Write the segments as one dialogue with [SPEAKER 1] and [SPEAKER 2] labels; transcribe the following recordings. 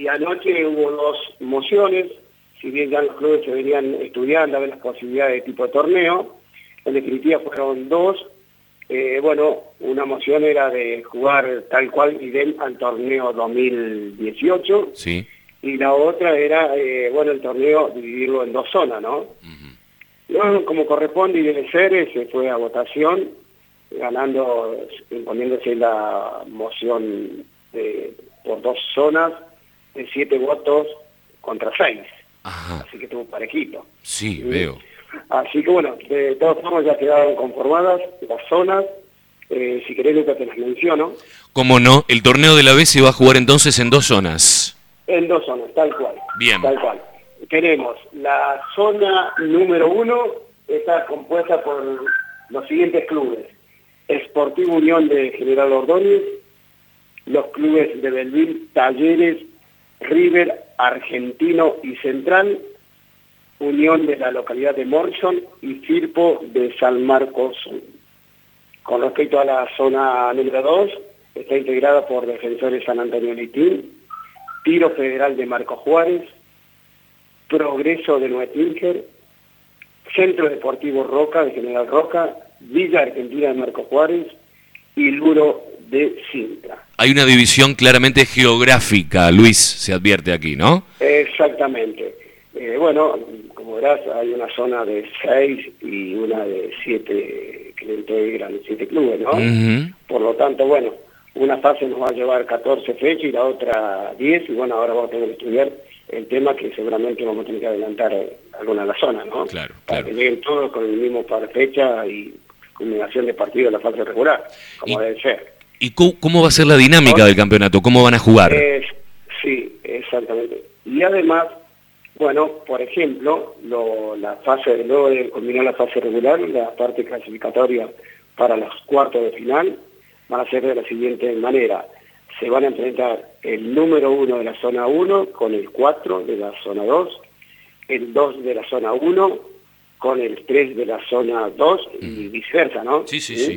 [SPEAKER 1] Y anoche hubo 2 mociones, si bien ya los clubes se venían estudiando a ver las posibilidades de tipo de torneo, en definitiva fueron 2. Bueno, una moción era de jugar tal cual idem al torneo 2018,
[SPEAKER 2] Sí.
[SPEAKER 1] y la otra era, el torneo dividirlo en 2 zonas, ¿no?
[SPEAKER 2] Uh-huh.
[SPEAKER 1] Luego, como corresponde y debe ser, se fue a votación, imponiéndose la moción por 2 zonas, de 7 votos contra 6.
[SPEAKER 2] Ajá.
[SPEAKER 1] Así que estuvo parejito.
[SPEAKER 2] Sí, veo.
[SPEAKER 1] Así que bueno, de todas formas ya quedaron conformadas las zonas. Si querés, Lucas, te las menciono.
[SPEAKER 2] ¿Cómo no? El torneo de la B se va a jugar entonces en 2 zonas.
[SPEAKER 1] En 2 zonas, tal cual.
[SPEAKER 2] Bien.
[SPEAKER 1] Tal cual. Tenemos la zona número 1, está compuesta por los siguientes clubes: Sportivo Unión de General Ordóñez, los clubes de Belville, Talleres, River, Argentino y Central, Unión de la localidad de Morrison y Firpo de San Marcos. Con respecto a la zona número 2, está integrada por Defensores San Antonio Litín, Tiro Federal de Marcos Juárez, Progreso de Nuetinker, Centro Deportivo Roca de General Roca, Villa Argentina de Marcos Juárez y Luro de Sintra.
[SPEAKER 2] Hay una división claramente geográfica, Luis, se advierte aquí, ¿no?
[SPEAKER 1] Exactamente. Como verás, hay una zona de 6 y una de 7 que le integran 7 clubes, ¿no?
[SPEAKER 2] Uh-huh.
[SPEAKER 1] Por lo tanto, una fase nos va a llevar 14 fechas y la otra 10, y ahora vamos a tener que estudiar el tema que seguramente vamos a tener que adelantar alguna de las zonas, ¿no?
[SPEAKER 2] Claro,
[SPEAKER 1] Para
[SPEAKER 2] claro.
[SPEAKER 1] que lleguen todos con el mismo par de fecha y combinación de partidos de la fase regular, como debe ser.
[SPEAKER 2] ¿Y cómo va a ser la dinámica del campeonato? ¿Cómo van a jugar?
[SPEAKER 1] Sí, exactamente. Y además, por ejemplo, luego de culminar la fase regular, la parte clasificatoria para los cuartos de final van a ser de la siguiente manera: se van a enfrentar el número 1 de la zona 1 con el 4 de la zona 2, el 2 de la zona 1 con el 3 de la zona 2 y viceversa, ¿no?
[SPEAKER 2] Sí.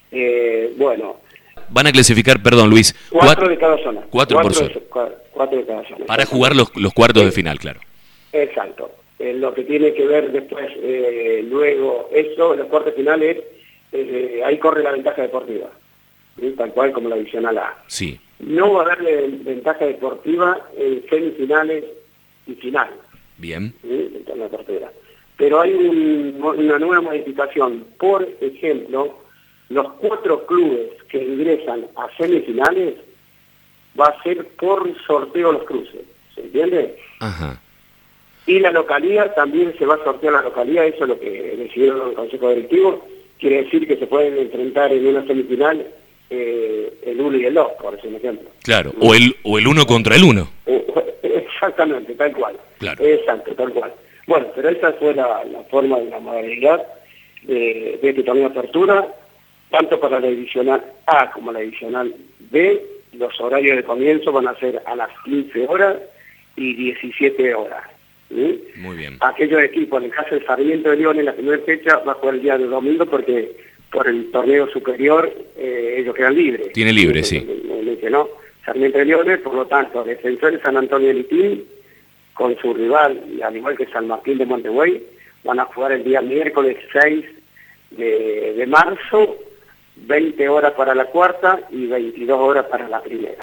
[SPEAKER 1] Van
[SPEAKER 2] a clasificar, perdón, Luis,
[SPEAKER 1] 4 de cada zona.
[SPEAKER 2] 4 por zona.
[SPEAKER 1] 4 de cada zona.
[SPEAKER 2] Para jugar los cuartos de final, claro.
[SPEAKER 1] Exacto. Lo que tiene que ver después, luego, los cuartos finales, ahí corre la ventaja deportiva, ¿sí? Tal cual como la adicional A.
[SPEAKER 2] Sí.
[SPEAKER 1] No va a haber ventaja deportiva en semifinales y final.
[SPEAKER 2] Bien.
[SPEAKER 1] ¿Sí? En la tercera. Pero hay una nueva modificación. Por ejemplo, los 4 clubes que ingresan a semifinales va a ser por sorteo los cruces. ¿Se entiende?
[SPEAKER 2] Ajá.
[SPEAKER 1] Y la localidad también se va a sortear la localidad, eso es lo que decidieron el Consejo Directivo. Quiere decir que se pueden enfrentar en una semifinal el 1 y el 2, por ejemplo.
[SPEAKER 2] Claro, o el 1 contra el 1.
[SPEAKER 1] Exactamente, tal cual.
[SPEAKER 2] Claro.
[SPEAKER 1] Exacto, tal cual. Pero esa fue la forma de la modalidad de este torneo de apertura, tanto para la edicional A como la edicional B. Los horarios de comienzo van a ser a las 15 horas y 17 horas. ¿Sí?
[SPEAKER 2] Muy bien.
[SPEAKER 1] Aquellos equipos, en el caso de Sarmiento de León, en la primera fecha va a jugar el día de domingo porque por el torneo superior ellos quedan libres.
[SPEAKER 2] Tiene libre, sí.
[SPEAKER 1] ¿No? Sarmiento de León, por lo tanto, Defensores San Antonio de Litín, con su rival, y al igual que San Martín de Montegüey, van a jugar el día miércoles 6 de marzo, 20 horas para la cuarta y 22 horas para la primera.